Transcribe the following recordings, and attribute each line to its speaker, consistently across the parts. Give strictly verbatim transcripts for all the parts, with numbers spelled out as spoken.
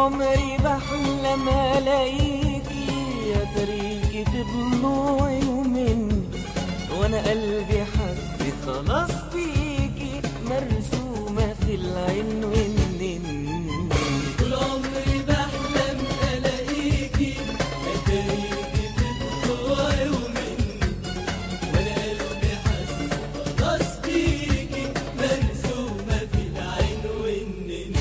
Speaker 1: عمري بحلم الاقيكي، يا تريكي في ضلوعي ومني، وانا قلبي حس خلاص بيكي مرسومة في العين والنين.
Speaker 2: طول عمري بحلم الاقيكي، يا تريكي في ضلوعي ومني، وانا قلبي حس خلاص بيكي مرسومة في العين والنين.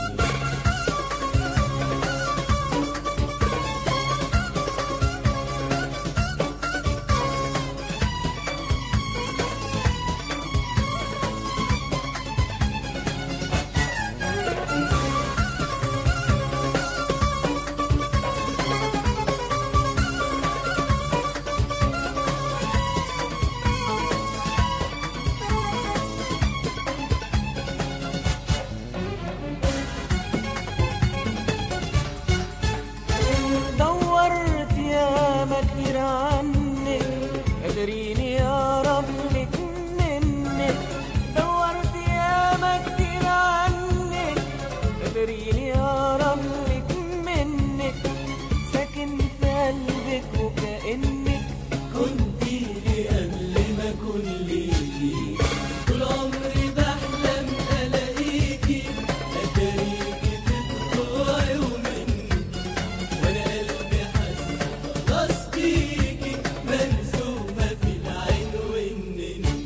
Speaker 1: كتير عنك قادريني اقرب لك منك، دورت ياما كتير عنك قادريني اقرب لك منك، ساكن في قلبك وكأنك
Speaker 2: كنتي لي قبل ما اكون ليكي. طول عمري بحلم الاقيكي، اتاريكي في ضلوعي ومني، وانا قلبي حاسس خلاص بيكي مرسومه في العين والنين.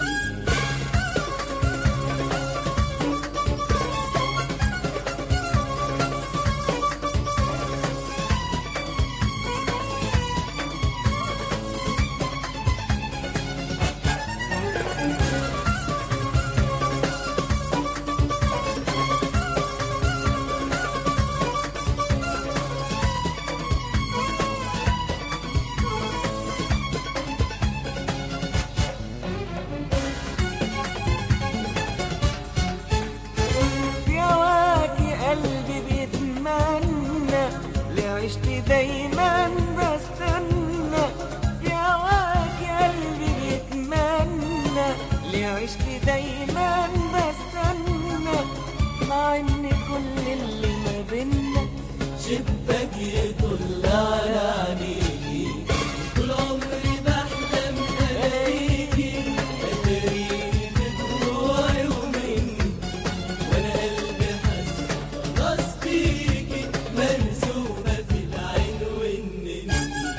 Speaker 1: عشت دايما بستنى في هواك قلبي بيتمنى، ليه عشت دايما بستنى مع ان كل اللي ما بينا
Speaker 2: شباك يطل على عينيكي. طول عمري بحلم الاقيكي، اتاريكي في ضلوعي ومني، وانا قلبي حاسس خلاص بيكي مرسومه في العين والنين.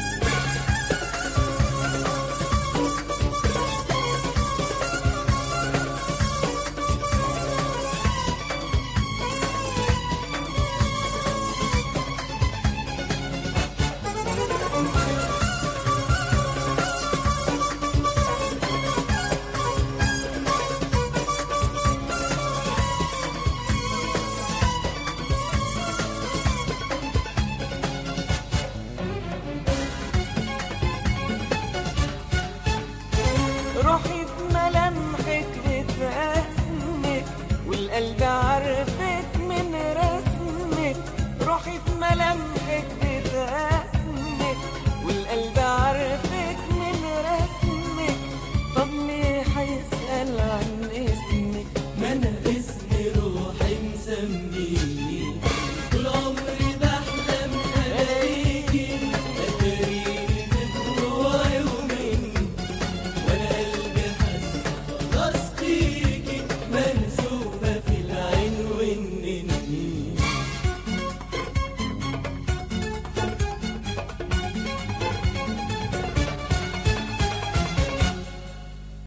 Speaker 1: روحي في ملامحك بترسمك، والقلب عرفت من رسمك، روحي في ملامحك بترسمك